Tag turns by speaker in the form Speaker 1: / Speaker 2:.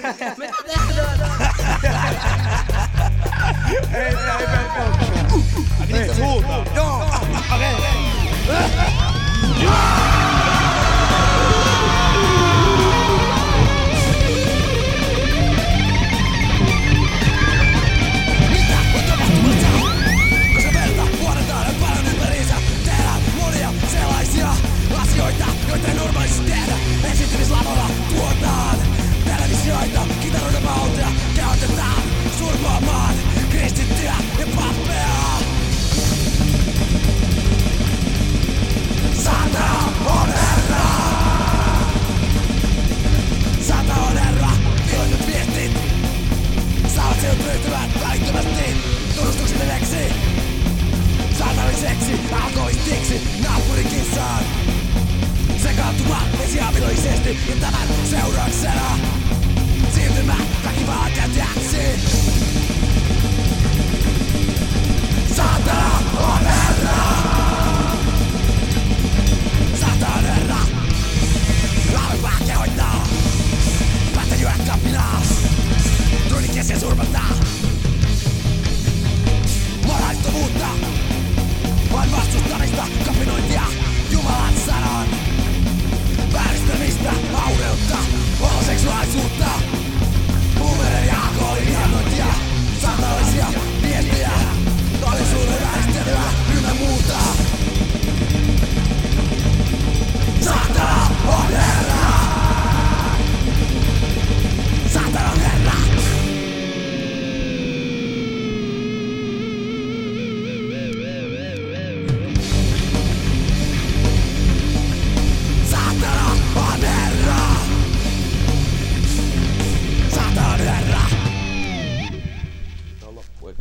Speaker 1: Mitä tehdään?
Speaker 2: Ei pelkkää.
Speaker 3: Niitä huutaa.
Speaker 2: Joo. Okei.
Speaker 4: Asioita, joita ei normaalisti tehdä. Esiintymislavalla tuotaan televisioita, kitaroiden vauhtia käytetään surmaamaan kristittyjä ja pappeja. Satana on herra! Satana on herra! Tiloiset viestit saavat sinut ryhtymään välittömästi tunnustuksellisesti saataniseksi, alkoholistiksi, naapurikissaan sekaantumaan esiaviloisesti ja tämän seurauksena siirtymä väkivallan käyttäjäksi. Saatana on herra! Saatana on herra! Laavipää kehoittaa päättäjyä kapinaa. Truudin kesken surmataan